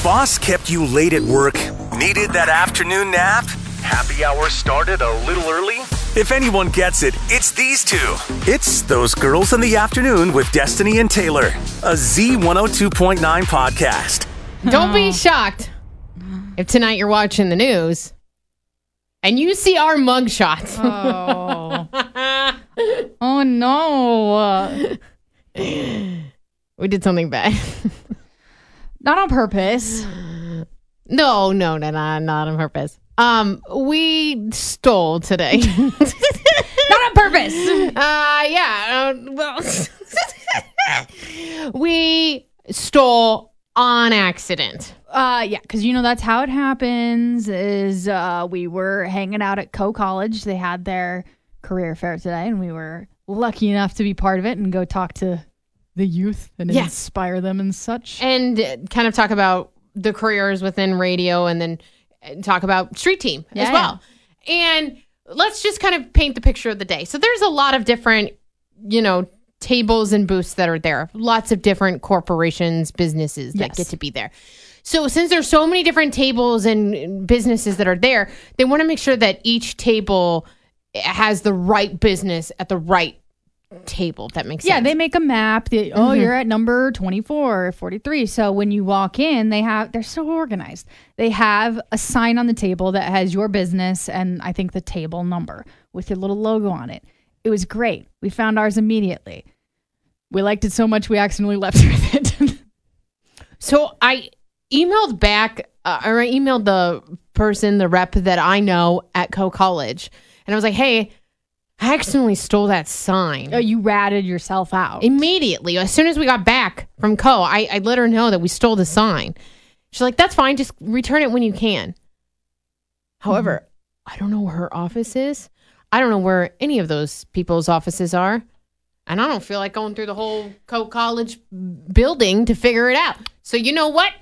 Boss kept you late at work? Needed that afternoon nap? Happy hour started a little early? If anyone gets it, it's these two. It's Those Girls in the Afternoon with Destiny and Taylor, a Z102.9 podcast. Don't be shocked if tonight you're watching the news and you see our mugshots. Oh no. We did something bad. Not on purpose. No, not on purpose. We stole today. Not on purpose. We stole on accident. Yeah, because that's how it happens. Is we were hanging out at College. They had their career fair today, and we were lucky enough to be part of it and go talk to the youth and inspire them and such. And kind of talk about the careers within radio, and then talk about Street Team as well. Yeah. And let's just kind of paint the picture of the day. So there's a lot of different, tables and booths that are there. Lots of different corporations, businesses that get to be there. So since there's so many different tables and businesses that are there, they want to make sure that each table has the right business at the right table. If that makes sense. Yeah, they make a map. You're at number 24, 43. So when you walk in, they're so organized. They have a sign on the table that has your business and I think the table number with your little logo on it. It was great. We found ours immediately. We liked it so much we accidentally left with it. So I emailed back, or I emailed the person, the rep that I know at College, and I was like, hey, I accidentally stole that sign. Oh, you ratted yourself out. Immediately. As soon as we got back from I let her know that we stole the sign. She's like, that's fine. Just return it when you can. However, I don't know where her office is. I don't know where any of those people's offices are. And I don't feel like going through the whole College building to figure it out. So you know what?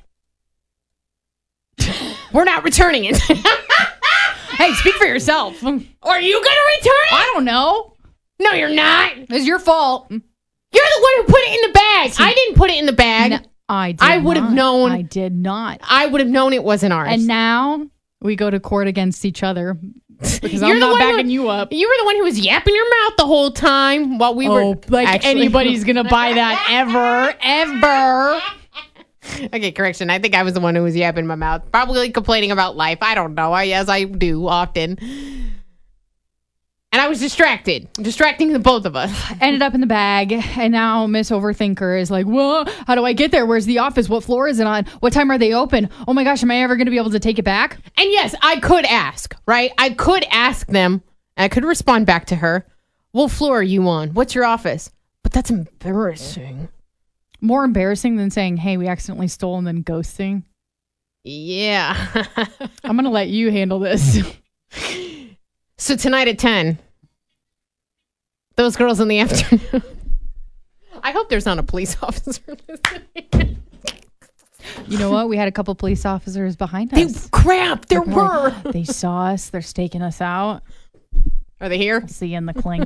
We're not returning it. Hey, speak for yourself. Are you going to return it? I don't know. No, you're not. It's your fault. You're the one who put it in the bag. I didn't put it in the bag. No, I would have known. I did not. I would have known it wasn't ours. And now we go to court against each other because I'm not backing you up. You were the one who was yapping your mouth the whole time while we were anybody's going to buy that ever. Okay, correction. I think I was the one who was yapping my mouth, probably complaining about life. I don't know. As I do often. And I was distracting the both of us. Ended up in the bag, and now Miss Overthinker is like, well, how do I get there? Where's the office? What floor is it on? What time are they open? Oh my gosh, am I ever going to be able to take it back? And yes, I could ask, right? I could ask them, and I could respond back to her. What floor are you on? What's your office? But that's embarrassing. More embarrassing than saying, hey, we accidentally stole and then ghosting. Yeah. I'm going to let you handle this. So tonight at 10, Those Girls in the Afternoon. I hope there's not a police officer listening. You know what? We had a couple police officers behind us. There were. They saw us. They're staking us out. Are they here? I'll see you in the clink.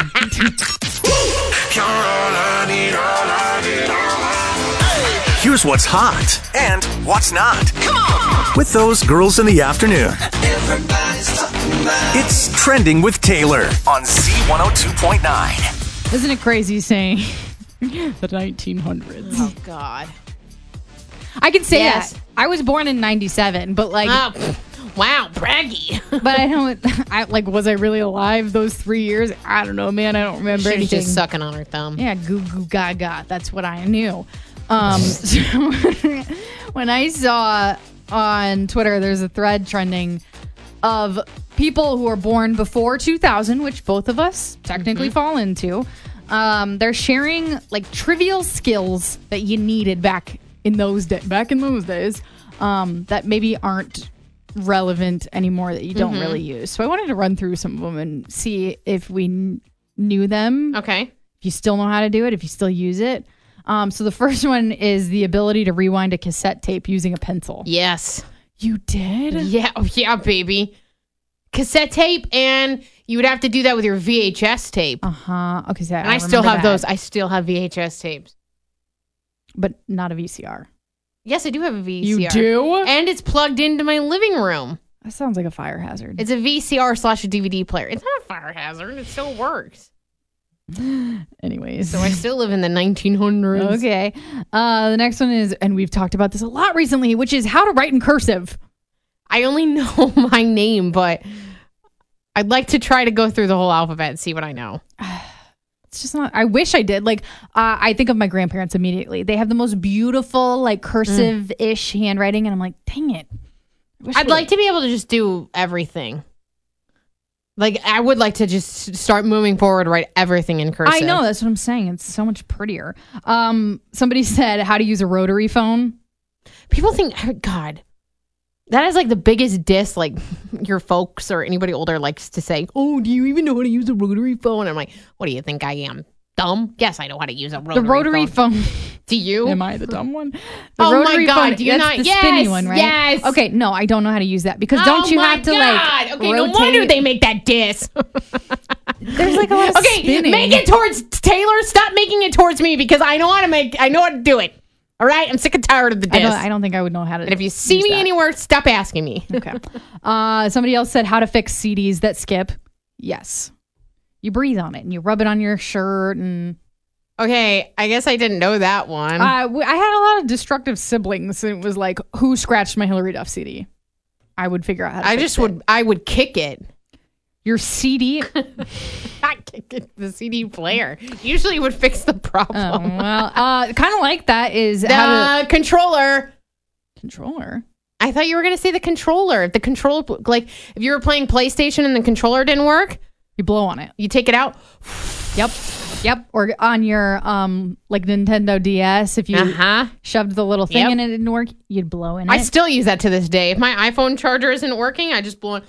Here's what's hot and what's not. Come on! With Those Girls in the Afternoon. It's Trending with Taylor on Z102.9. Isn't it crazy saying the 1900s? Oh, God. I can say that. I was born in 97, but wow, braggy. But was I really alive those 3 years? I don't know, man. I don't remember anything. She was just sucking on her thumb. Yeah, goo goo gaga. That's what I knew. So when I saw on Twitter, there's a thread trending of people who were born before 2000, which both of us technically fall into. They're sharing trivial skills that you needed back in those days, that maybe aren't relevant anymore, that you don't really use. So I wanted to run through some of them and see if we knew them. Okay. If you still know how to do it, if you still use it. So the first one is the ability to rewind a cassette tape using a pencil. Yes. You did? Yeah. Oh, yeah, baby. Cassette tape, and you would have to do that with your VHS tape. Okay. So I still have those. I still have VHS tapes. But not a VCR. Yes, I do have a VCR. You do? And it's plugged into my living room. That sounds like a fire hazard. It's a VCR/DVD player. It's not a fire hazard. It still works. Anyways. So I still live in the 1900s. Okay. The next one is, and we've talked about this a lot recently, which is how to write in cursive. I only know my name, but I'd like to try to go through the whole alphabet and see what I know. It's just not, I wish I did. Like, I think of my grandparents immediately. They have the most beautiful, like, cursive-ish handwriting, and I'm like, dang it. I'd like to be able to just do everything. Like, I would like to just start moving forward, write everything in cursive. I know, that's what I'm saying. It's so much prettier. Somebody said how to use a rotary phone. People think, oh, God, that is like the biggest diss, like, your folks or anybody older likes to say, oh, do you even know how to use a rotary phone? I'm like, what do you think I am? Dumb? Yes, I know how to use a rotary phone. The rotary phone. Do you? Am I the dumb one? The oh my God! Phone, do you not? The yes, spinny one, right? Yes. Okay, no, I don't know how to use that because don't you have to like? Okay, rotate? no wonder they make that diss. There's like a lot of spinning. Make it towards Taylor. Stop making it towards me because I know how to make. I know how to do it. All right, I'm sick and tired of the diss. I don't think I would know how to. And if you see me anywhere, stop asking me. Okay. Somebody else said how to fix CDs that skip. Yes. You breathe on it and you rub it on your shirt and. Okay, I guess I didn't know that one. I had a lot of destructive siblings. And it was like, who scratched my Hillary Duff CD? I would figure out how to fix it. I would kick it. Your CD? Not kick it, the CD player. Usually would fix the problem. Oh, well, kind of like that is the controller. Controller? I thought you were going to say the controller. The controller, like if you were playing PlayStation and the controller didn't work, you blow on it. You take it out. Yep. Or on your like Nintendo DS, if you shoved the little thing in it and it didn't work, you'd blow in it. I still use that to this day. If my iPhone charger isn't working, I just blow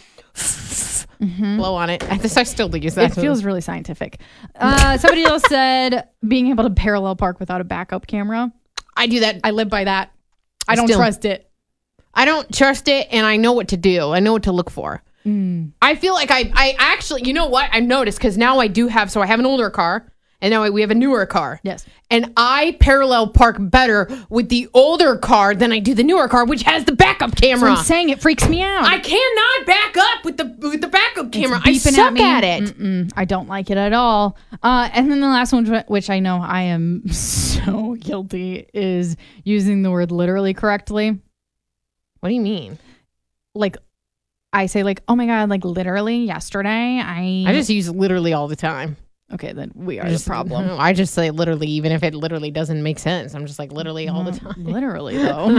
blow on it. I still use that. It feels really scientific. Somebody else said being able to parallel park without a backup camera. I do that. I live by that. I don't trust it. I don't trust it, and I know what to do. I know what to look for. I feel like I actually, you know what? I've noticed because now I do have, so I have an older car. And now we have a newer car. Yes. And I parallel park better with the older car than I do the newer car, which has the backup camera. So I'm saying it freaks me out. I cannot back up with the backup camera. I suck at it. I don't like it at all. And then the last one, which I know I am so guilty, is using the word literally correctly. What do you mean? Like, I say like, oh my God, like literally yesterday. I just use literally all the time. Okay, then we are the problem. I just say literally, even if it literally doesn't make sense. I'm just like literally all the time. Literally, though.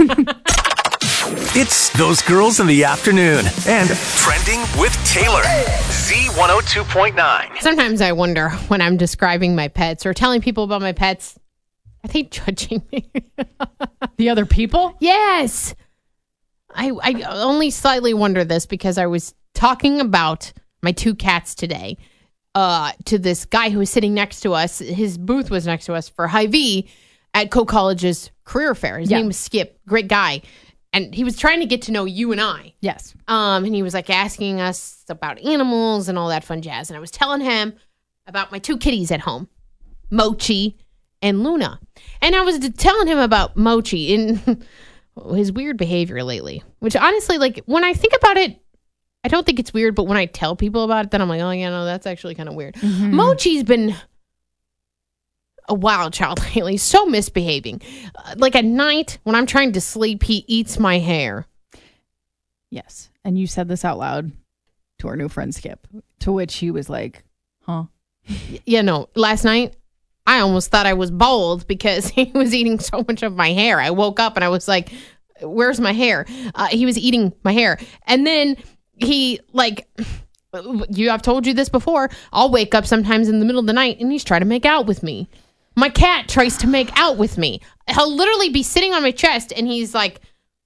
It's Those Girls in the Afternoon and Trending with Taylor. Z102.9. Sometimes I wonder when I'm describing my pets or telling people about my pets, are they judging me? The other people? Yes. I only slightly wonder this because I was talking about my two cats today. To this guy who was sitting next to us. His booth was next to us for Hy-Vee at Coe College's career fair. His name was Skip. Great guy. And he was trying to get to know you and I. Yes. And he was like asking us about animals and all that fun jazz. And I was telling him about my two kitties at home, Mochi and Luna. And I was telling him about Mochi and his weird behavior lately, which honestly, like when I think about it, I don't think it's weird, but when I tell people about it, then I'm like, oh, yeah, no, that's actually kind of weird. Mochi's been a wild child lately, so misbehaving. Like at night, when I'm trying to sleep, he eats my hair. Yes. And you said this out loud to our new friend Skip, to which he was like, huh? Yeah, no, last night, I almost thought I was bald because he was eating so much of my hair. I woke up and I was like, where's my hair? He was eating my hair. And then he, like, I've told you this before, I'll wake up sometimes in the middle of the night and he's trying to make out with me. My cat tries to make out with me. He'll literally be sitting on my chest and he's like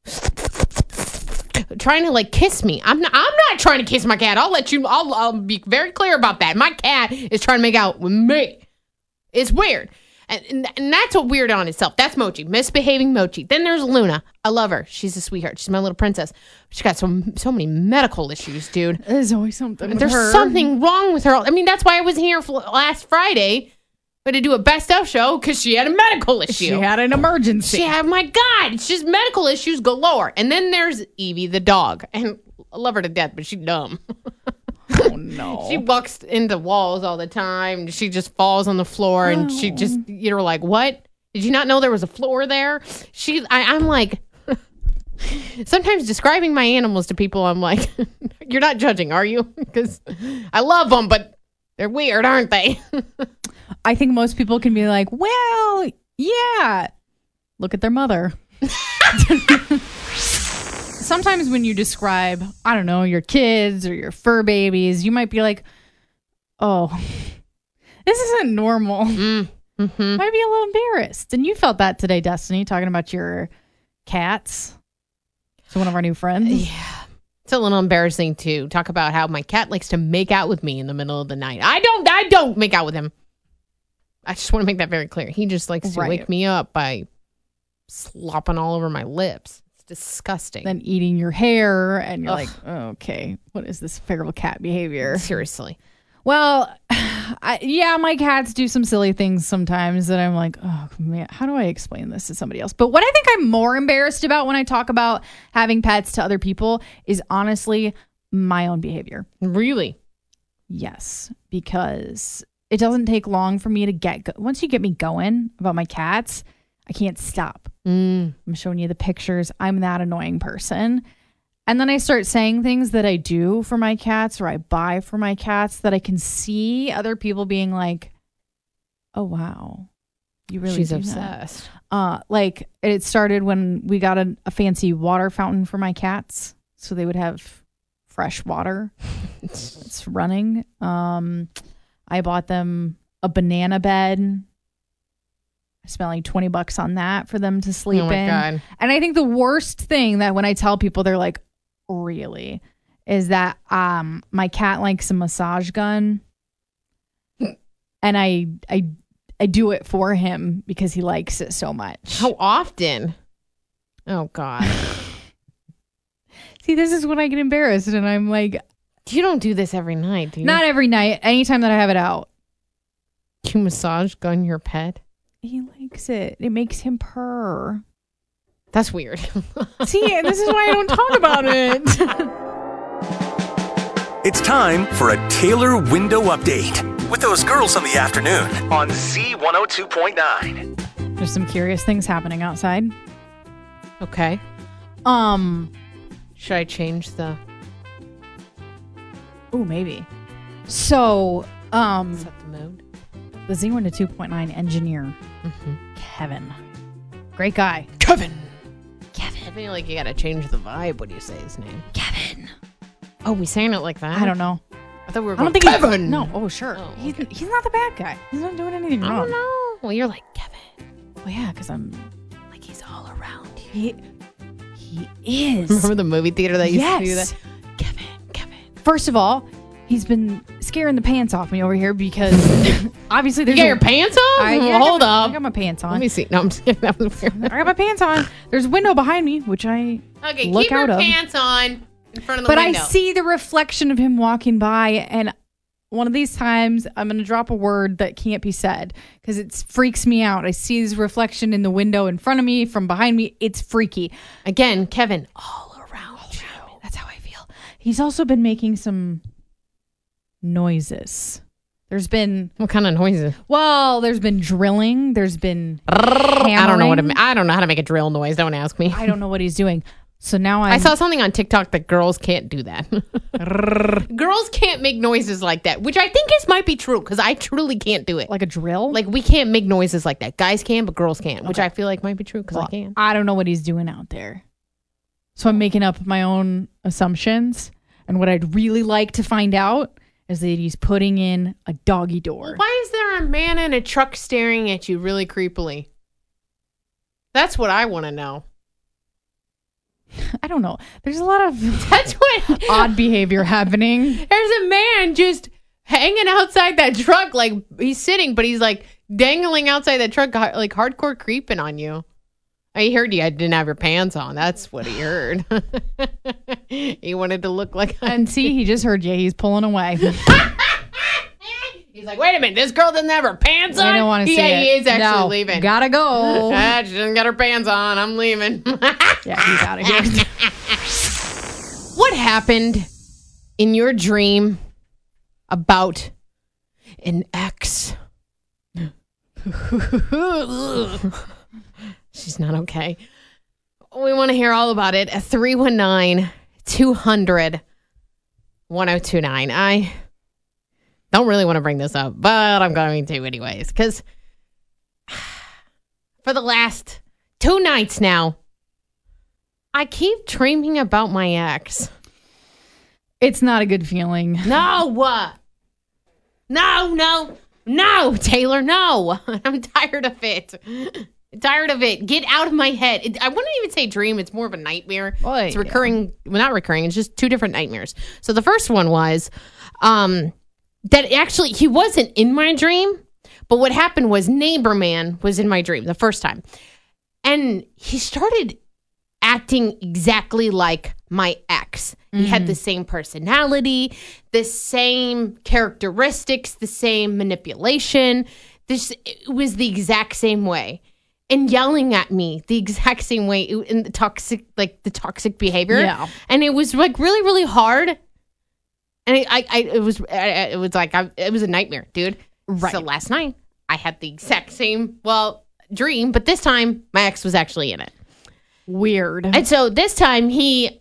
trying to like kiss me. I'm not trying to kiss my cat. I'll be very clear about that. My cat is trying to make out with me. It's weird. And that's a weird on itself. That's Mochi, misbehaving Mochi. Then there's Luna. I love her. She's a sweetheart. She's my little princess. She's got so many medical issues, dude. There's always something with There's her. something wrong with her. I mean, that's why I was here last Friday We had to do a best of show because she had a medical issue. She had an emergency. My God, it's just medical issues galore. And then there's Evie the dog. And I love her to death, but she's dumb. Oh, no. She bucks into walls all the time. She just falls on the floor and she just, you're like, what? Did you not know there was a floor there? I'm like, sometimes describing my animals to people, I'm like, you're not judging, are you? Because I love them, but they're weird, aren't they? I think most people can be like, well, yeah. Look at their mother. Sometimes when you describe, I don't know, your kids or your fur babies, you might be like, oh, this isn't normal. Mm-hmm. Might be a little embarrassed. And you felt that today, Destiny, talking about your cats. So one of our new friends. Yeah. It's a little embarrassing to talk about how my cat likes to make out with me in the middle of the night. I don't make out with him. I just want to make that very clear. He just likes to wake me up by slopping all over my lips. Disgusting. Then eating your hair, and you're like, oh, okay, what is this feral cat behavior? Seriously. Well, my cats do some silly things sometimes that I'm like, oh man, how do I explain this to somebody else? But what I think I'm more embarrassed about when I talk about having pets to other people is honestly my own behavior. Really? Yes, because it doesn't take long for me to get once you get me going about my cats, I can't stop. I'm showing you the pictures. I'm that annoying person. And then I start saying things that I do for my cats or I buy for my cats that I can see other people being like, oh, wow. You really She's do obsessed. That. Like it started when we got a fancy water fountain for my cats. So they would have fresh water. It's running. I bought them a banana bed. I spent like $20 on that for them to sleep in. God. And I think the worst thing that when I tell people, they're like, really, is that my cat likes a massage gun. And I do it for him because he likes it so much. How often? Oh, God. See, this is when I get embarrassed and I'm like, you don't do this every night, do you? Not every night. Anytime that I have it out. You massage gun your pet? He likes it. It makes him purr. That's weird. See, this is why I don't talk about it. It's time for a Taylor window update with those girls in the afternoon on Z102.9. There's some curious things happening outside. Okay. Should I change the... Oh, maybe. So, set the mode. The Z102.9 engineer, Kevin. Great guy. Kevin. I feel like you gotta change the vibe when you say his name. Kevin. Oh, we saying it like that? I don't know. I thought we were going, Kevin! No, oh, sure. Oh, okay. He's not the bad guy. He's not doing anything wrong. I don't know. Well, you're like, Kevin. Well, yeah, because I'm... like he's all around you. He is. Remember the movie theater that used to do that? Kevin. First of all, he's been scaring the pants off me over here because obviously there's... You got your pants on? Hold up. I got my pants on. Let me see. No, I'm just kidding. I got my pants on. There's a window behind me, which I look out of. Keep your pants on in front of the window. But I see the reflection of him walking by, and one of these times I'm going to drop a word that can't be said because it freaks me out. I see his reflection in the window in front of me, from behind me. It's freaky. Again, Kevin, all around you. That's how I feel. He's also been making some noises. There's been... What kind of noises? Well, there's been drilling. There's been hammering. I don't know how to make a drill noise. Don't ask me. I don't know what he's doing. So now I saw something on TikTok that girls can't do that. Girls can't make noises like that, which I think might be true because I truly can't do it. Like a drill? Like we can't make noises like that. Guys can, but girls can't, which I feel like might be true because I can. I don't know what he's doing out there. So I'm making up my own assumptions. And what I'd really like to find out is that he's putting in a doggy door. Well, why is there a man in a truck staring at you really creepily? That's what I want to know. I don't know. There's a lot of that's what odd behavior happening. There's a man just hanging outside that truck, like he's sitting, but he's like dangling outside that truck, like hardcore creeping on you. I heard you didn't have your pants on. That's what he heard. He wanted to look like... And see, he just heard you. He's pulling away. He's like, wait a minute, this girl doesn't have her pants on? I don't want to see it. He is actually leaving. Gotta go. She doesn't got her pants on. I'm leaving. Yeah, he's out of here. What happened in your dream about an ex? She's not okay. We want to hear all about it at 319-200-1029. I don't really want to bring this up, but I'm going to anyways, because for the last 2 nights now, I keep dreaming about my ex. It's not a good feeling. No, Taylor, no. I'm tired of it. Get out of my head. I wouldn't even say dream. It's more of a nightmare. It's recurring. Well, not recurring. It's just 2 different nightmares. So the first one was that actually he wasn't in my dream. But what happened was Neighbor Man was in my dream the first time. And he started acting exactly like my ex. He had the same personality, the same characteristics, the same manipulation. It was the exact same way. And yelling at me the exact same way in the toxic behavior. Yeah. And it was like really, really hard. And it was a nightmare, dude. Right. So last night I had the exact same, dream, but this time my ex was actually in it. Weird. And so this time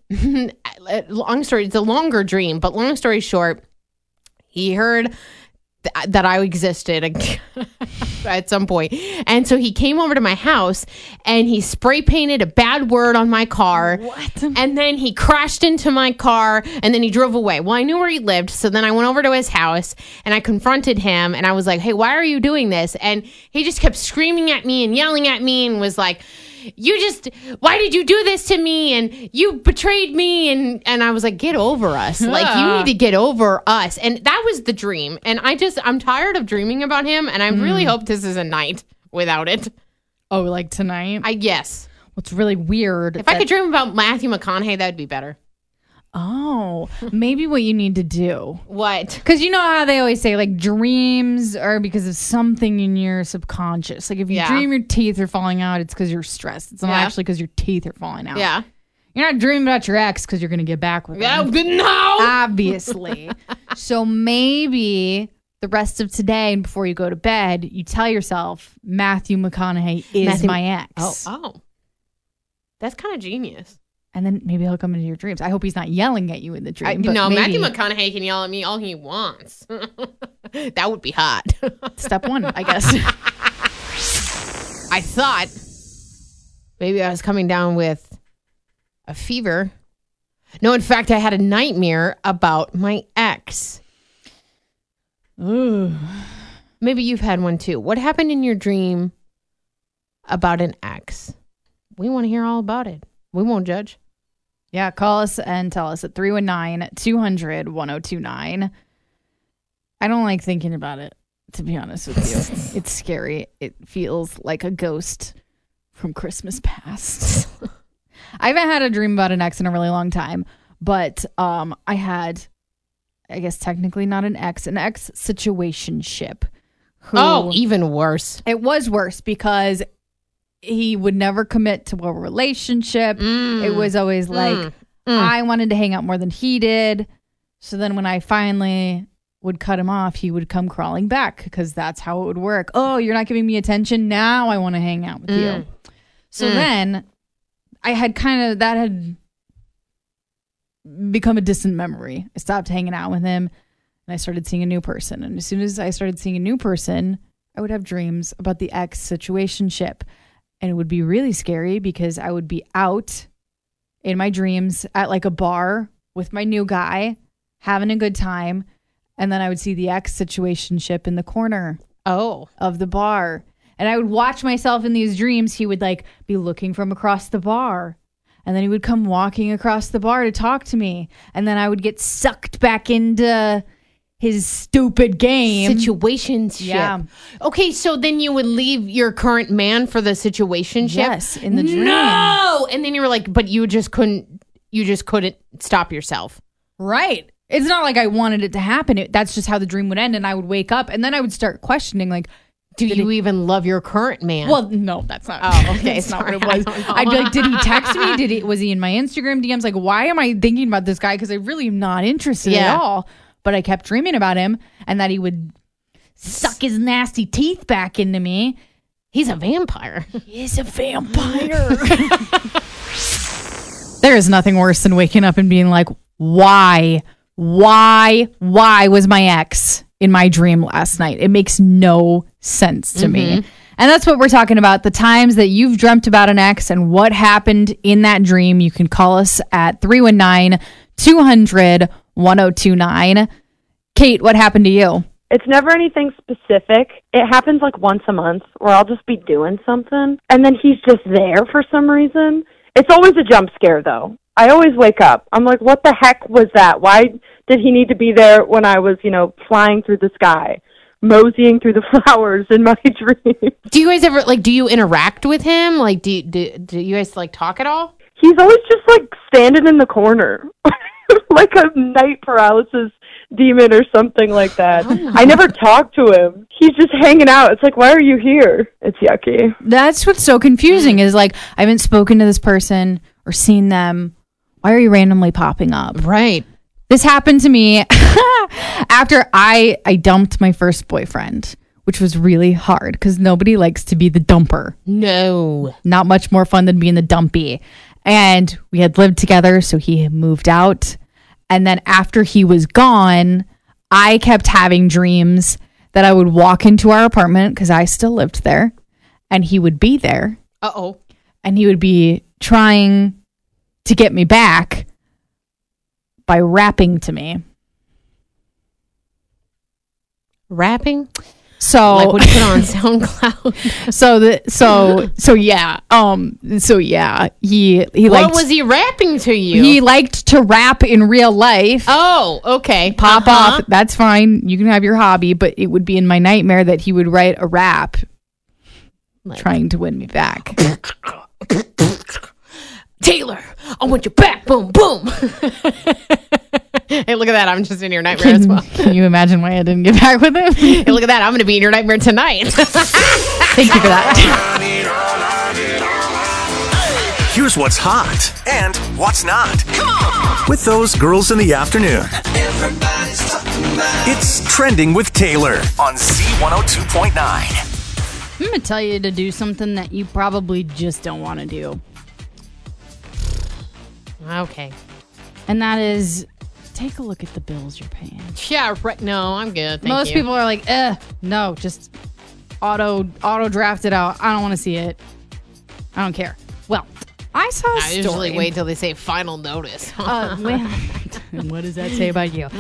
it's a longer dream, but long story short, he heard that I existed at some point. And so he came over to my house and he spray painted a bad word on my car. What? And then he crashed into my car and then he drove away. Well, I knew where he lived. So then I went over to his house and I confronted him and I was like, hey, why are you doing this? And he just kept screaming at me and yelling at me and was like, why did you do this to me? And you betrayed me. And I was like, get over us. Like, you need to get over us. And that was the dream. And I'm tired of dreaming about him. And I really hope this is a night without it. Oh, like tonight? Yes. Well, it's really weird. If I could dream about Matthew McConaughey, that'd be better. Oh, maybe what you need to do. What? Because you know how they always say, like, dreams are because of something in your subconscious. Like, if you dream your teeth are falling out, it's because you're stressed. It's not actually because your teeth are falling out. Yeah. You're not dreaming about your ex because you're going to get back with him. No! Obviously. So maybe the rest of today and before you go to bed, you tell yourself, Matthew McConaughey is my ex. Oh. That's kind of genius. And then maybe he'll come into your dreams. I hope he's not yelling at you in the dream. Matthew McConaughey can yell at me all he wants. That would be hot. Step 1, I guess. I thought maybe I was coming down with a fever. No, in fact, I had a nightmare about my ex. Ooh. Maybe you've had one too. What happened in your dream about an ex? We want to hear all about it. We won't judge. Yeah, call us and tell us at 319-200-1029. I don't like thinking about it, to be honest with you. It's scary. It feels like a ghost from Christmas past. I haven't had a dream about an ex in a really long time, but I had, I guess technically not an ex situationship. Oh, even worse. It was worse because he would never commit to a relationship. It was always like, I wanted to hang out more than he did. So then when I finally would cut him off, he would come crawling back because that's how it would work. Oh, you're not giving me attention. Now I want to hang out with you. So then I had that had become a distant memory. I stopped hanging out with him and I started seeing a new person. And as soon as I started seeing a new person, I would have dreams about the ex situationship. And it would be really scary because I would be out in my dreams at like a bar with my new guy, having a good time. And then I would see the ex situationship in the corner of the bar. And I would watch myself in these dreams. He would like be looking from across the bar. And then he would come walking across the bar to talk to me. And then I would get sucked back into his stupid game. Situationship. Yeah. Okay, so then you would leave your current man for the situationship? Yes, in the dream. No! And then you were like, but you just couldn't stop yourself. Right. It's not like I wanted it to happen. That's just how the dream would end. And I would wake up and then I would start questioning, like, do you even love your current man? Well, no, that's not. Oh, okay. That's not what it was. I'd be like, did he text me? Was he in my Instagram DMs? Like, why am I thinking about this guy? Because I really am not interested at all. But I kept dreaming about him and that he would suck his nasty teeth back into me. He's a vampire. He's a vampire. There is nothing worse than waking up and being like, why was my ex in my dream last night? It makes no sense to me. And that's what we're talking about. The times that you've dreamt about an ex and what happened in that dream. You can call us at 319-200-1029. Kate, what happened to you? It's never anything specific. It happens like once a month where I'll just be doing something and then he's just there for some reason. It's always a jump scare though. I always wake up. I'm like, what the heck was that? Why did he need to be there when I was, flying through the sky, moseying through the flowers in my dream? Do you guys ever, do you interact with him? Like, do you guys, talk at all? He's always just, standing in the corner, like a night paralysis demon or something like that. I never talk to him. He's just hanging out. It's like, why are you here? It's yucky. That's what's so confusing is I haven't spoken to this person or seen them. Why are you randomly popping up? Right. This happened to me after I dumped my first boyfriend, which was really hard because nobody likes to be the dumper. No. Not much more fun than being the dumpy. And we had lived together, so he had moved out. And then after he was gone, I kept having dreams that I would walk into our apartment because I still lived there and he would be there. Uh-oh. And he would be trying to get me back by rapping to me. Rapping? So like what do you put on SoundCloud? He what was he rapping to you? He liked to rap in real life. Oh, okay. Pop off. That's fine. You can have your hobby, but it would be in my nightmare that he would write a rap trying to win me back. Taylor, I want you back. Boom, boom. Hey, look at that. I'm just in your nightmare as well. Can you imagine why I didn't get back with him? Hey, look at that. I'm going to be in your nightmare tonight. Thank you for that. Here's what's hot and what's not with those girls in the afternoon. It's Trending with Taylor on Z102.9. I'm going to tell you to do something that you probably just don't want to do. Okay. And that is take a look at the bills you're paying. Yeah, right. No, I'm good. Thank Most you. people are like, no, just auto draft it out. I don't want to see it. I don't care. Well, I saw a story. I usually wait till they say final notice. What does that say about you?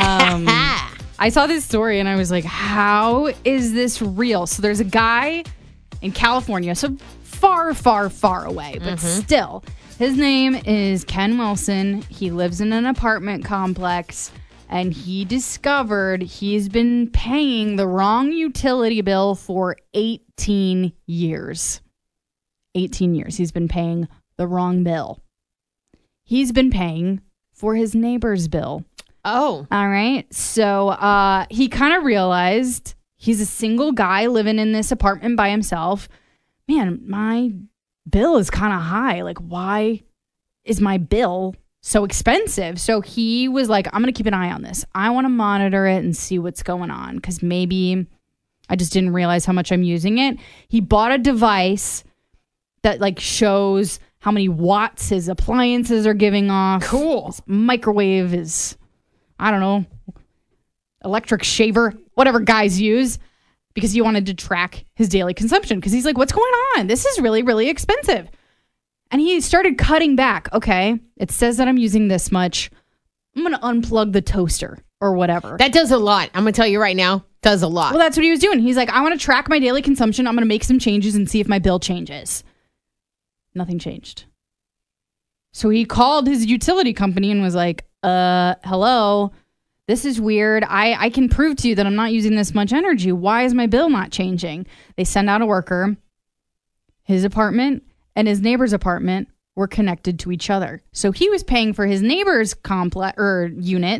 I saw this story and I was like, how is this real? So there's a guy in California, so far, far, far away, but still. His name is Ken Wilson. He lives in an apartment complex, and he discovered he's been paying the wrong utility bill for 18 years. 18 years. He's been paying the wrong bill. He's been paying for his neighbor's bill. Oh. All right. So he kind of realized he's a single guy living in this apartment by himself. Man, my bill is kind of high. Like, why is my bill so expensive? So he was like, I'm going to keep an eye on this. I want to monitor it and see what's going on because maybe I just didn't realize how much I'm using it. He bought a device that shows how many watts his appliances are giving off. Cool. His microwave is, I don't know, electric shaver, whatever guys use. Because he wanted to track his daily consumption. Because he's like, what's going on? This is really, really expensive. And he started cutting back. Okay, it says that I'm using this much. I'm going to unplug the toaster or whatever. That does a lot. I'm going to tell you right now, does a lot. Well, that's what he was doing. He's like, I want to track my daily consumption. I'm going to make some changes and see if my bill changes. Nothing changed. So he called his utility company and was like, hello. This is weird. I can prove to you that I'm not using this much energy. Why is my bill not changing? They send out a worker. His apartment and his neighbor's apartment were connected to each other. So he was paying for his neighbor's complex or unit,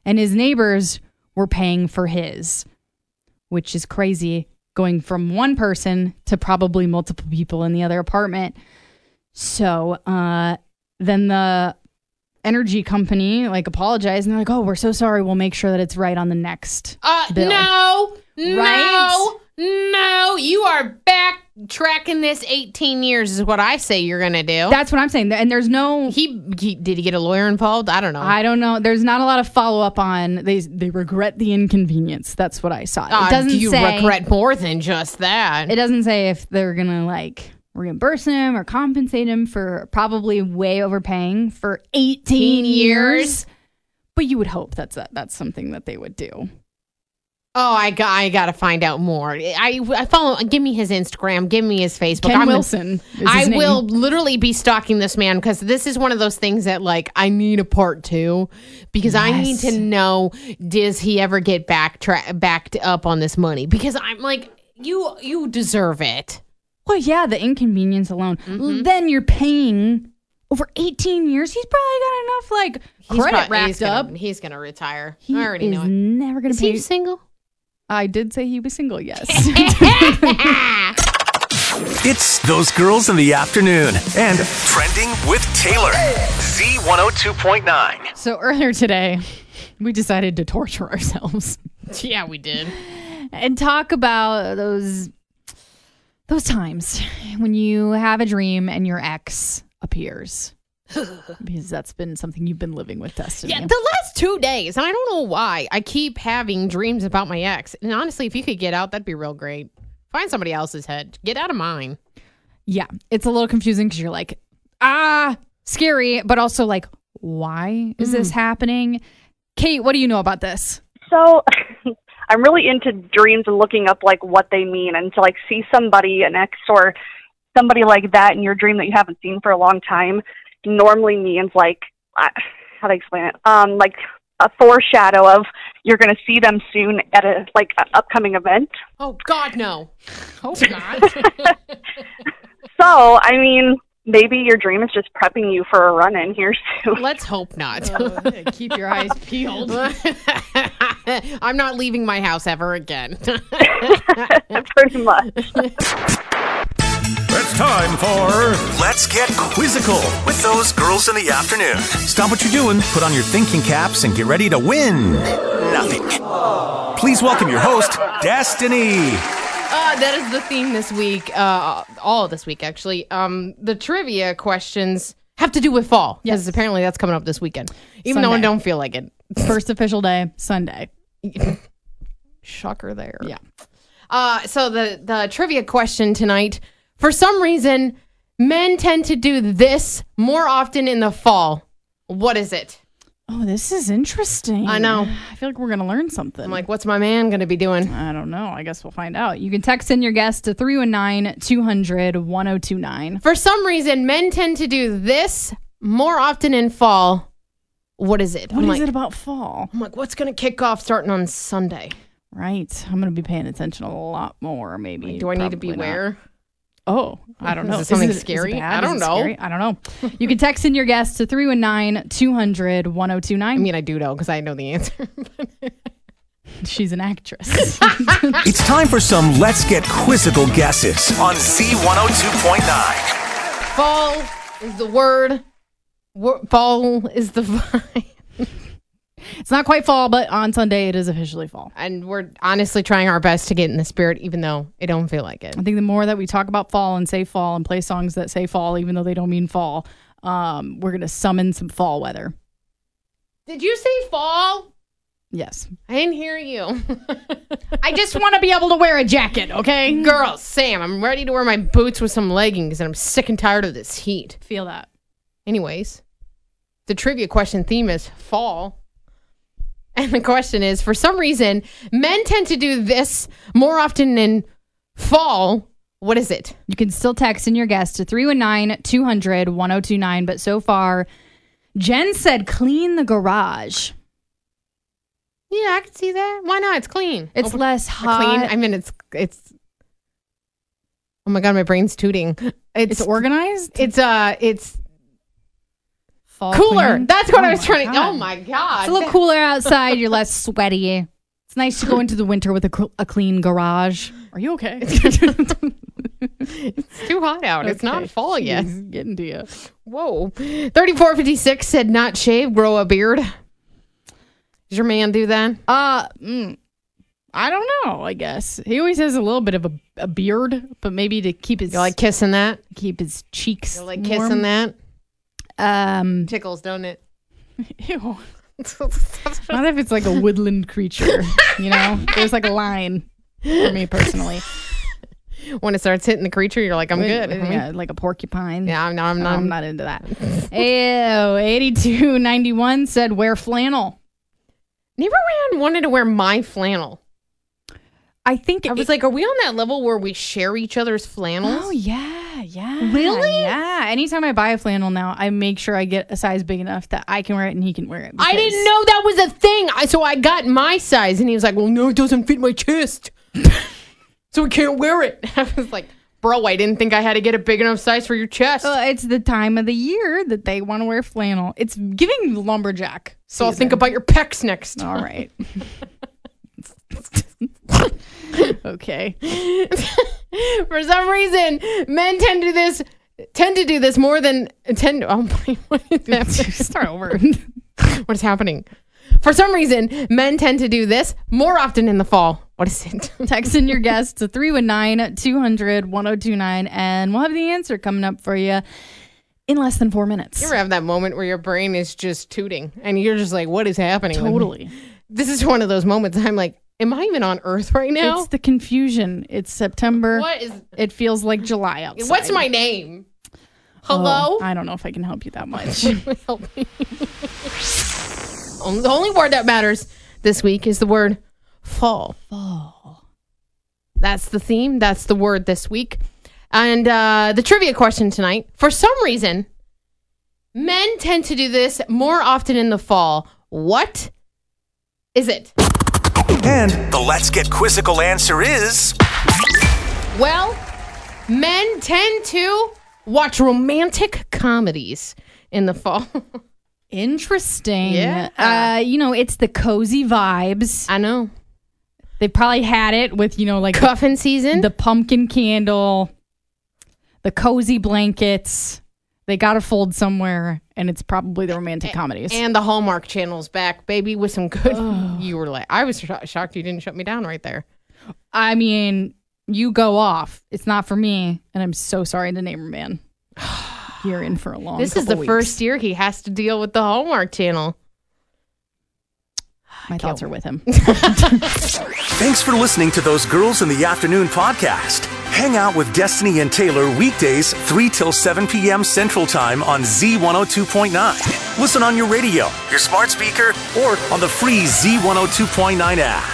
and his neighbors were paying for his, which is crazy, going from one person to probably multiple people in the other apartment. So then the energy company apologized, and they're like, oh, we're so sorry, we'll make sure that it's right on the next bill. No, you are backtracking this 18 years is what I say you're gonna do. That's what I'm saying. And there's no did he get a lawyer involved? I don't know. There's not a lot of follow-up on they regret the inconvenience. That's what I saw. It doesn't say regret more than just that. It doesn't say if they're gonna reimburse him or compensate him for probably way overpaying for 18 years. But you would hope that's something that they would do. Oh, I got to find out more. I follow. Give me his Instagram. Give me his Facebook. Ken Wilson. I will literally be stalking this man because this is one of those things that I need a part 2 because I need to know, does he ever get backed up on this money? Because I'm you deserve it. Well, yeah, the inconvenience alone. Mm-hmm. Then you're paying over 18 years. He's probably got enough credit racked up. He's going to retire. I already know it. Never going to pay. Is he single? I did say he was single, yes. It's Those Girls in the Afternoon and Trending with Taylor. Z102.9. So earlier today, we decided to torture ourselves. Yeah, we did. And talk about those times when you have a dream and your ex appears. Because that's been something you've been living with, Destiny. Yeah, the last 2 days, and I don't know why, I keep having dreams about my ex. And honestly, if you could get out, that'd be real great. Find somebody else's head. Get out of mine. Yeah, it's a little confusing because you're scary, but also why is this happening? Kate, what do you know about this? So I'm really into dreams and looking up what they mean, and to see somebody, an ex or somebody like that in your dream that you haven't seen for a long time normally means how to explain it? A foreshadow of you're going to see them soon at an upcoming event. Oh God, no! Hope not. So I mean, maybe your dream is just prepping you for a run-in here soon. Let's hope not. Keep your eyes peeled. I'm not leaving my house ever again. Pretty much. It's time for Let's Get Quizzical with Those Girls in the Afternoon. Stop what you're doing, put on your thinking caps, and get ready to win nothing. Please welcome your host, Destiny. That is the theme this week. All of this week, actually. The trivia questions have to do with fall. Because apparently that's coming up this weekend. Even though I don't feel like it. First official day, Sunday. Shocker there. Yeah. So the trivia question tonight. For some reason, men tend to do this more often in the fall. What is it? Oh, this is interesting. I know. I feel like we're going to learn something. I'm what's my man going to be doing? I don't know. I guess we'll find out. You can text in your guess to 319-200-1029. For some reason, men tend to do this more often in fall. What is it? What is it about fall? I'm what's going to kick off starting on Sunday? Right. I'm going to be paying attention a lot more, maybe. Do I need to beware? Oh, I don't know. Is it something scary? I don't know. I don't know. You can text in your guess to 319-200-1029. I mean, I do know because I know the answer. She's an actress. It's time for some Let's Get Quizzical guesses on Z102.9. Fall is the word. Fall is the vibe. It's not quite fall, but on Sunday it is officially fall. And we're honestly trying our best to get in the spirit, even though it don't feel like it. I think the more that we talk about fall and say fall and play songs that say fall, even though they don't mean fall, we're going to summon some fall weather. Did you say fall? Yes. I didn't hear you. I just want to be able to wear a jacket, okay? Girls, Sam, I'm ready to wear my boots with some leggings, and I'm sick and tired of this heat. Feel that. Anyways, the trivia question theme is fall. And the question is, for some reason, men tend to do this more often in fall. What is it? You can still text in your guess to 319-200-1029. But so far, Jen said clean the garage. Yeah, I can see that. Why not? It's clean. It's less hot. Clean. I mean, it's. Oh my God, my brain's tooting. It's organized. It's Fall cooler. clean. That's what I was my trying to. God. Oh my God. It's a little cooler outside. You're less sweaty. It's nice to go into the winter with a clean garage. Are you okay? It's too hot out. It's not fall yet. He's getting to you. Whoa. 3456 said not shave, grow a beard. Does your man do that? I don't know, I guess. He always has a little bit of a beard, but maybe to keep his You like kissing that? keep his cheeks You like warm. kissing that? Um Tickles, don't it? ew. Not if it's like a woodland creature, you know? There's like a line for me personally. When it starts hitting the creature, you're like, I'm good. Yeah, like a porcupine. Yeah, I'm not into that. Ew, 8291 said wear flannel. Never wanted to wear my flannel. I think I was like, are we on that level where we share each other's flannels? Oh, yeah. Really? Yeah. Anytime I buy a flannel now, I make sure I get a size big enough that I can wear it and he can wear it. I didn't know that was a thing. So I got my size, and he was like, well, no, it doesn't fit my chest. So we can't wear it. I was like, bro, I didn't think I had to get a big enough size for your chest. It's the time of the year that they want to wear flannel. It's giving lumberjack. So I'll think about your pecs next time. All right. Okay. For some reason, men tend to do this more than oh my, what is that? Start over. What is happening? For some reason, men tend to do this more often in the fall. What is it? Text in your guess to 319-200-1029 and we'll have the answer coming up for you in less than 4 minutes. You ever have that moment where your brain is just tooting and you're just like, what is happening? Totally. This is one of those moments I'm like, am I even on Earth right now? It's the confusion. It's September. What is? It feels like July outside. What's my name? Hello? Oh, I don't know if I can help you that much. Help me. The only word that matters this week is the word fall. Fall. That's the theme. That's the word this week. And the trivia question tonight. For some reason, men tend to do this more often in the fall. What is it? And the Let's Get Quizzical answer is... Well, men tend to watch romantic comedies in the fall. Interesting. Yeah. It's the cozy vibes. I know. They probably had it with, like Cuffing season. the pumpkin candle, the cozy blankets. They got to fold somewhere, and it's probably the romantic comedies. And the Hallmark Channel's back, baby, with some good... You were like... I was shocked you didn't shut me down right there. I mean, you go off. It's not for me, and I'm so sorry to Neighbor Man. You're in for a long This is the weeks. first year he has to deal with the Hallmark Channel. My thoughts are with him. Thanks for listening to Those Girls in the Afternoon podcast. Hang out with Destiny and Taylor weekdays 3 till 7 p.m. Central Time on Z102.9. Listen on your radio, your smart speaker, or on the free Z102.9 app.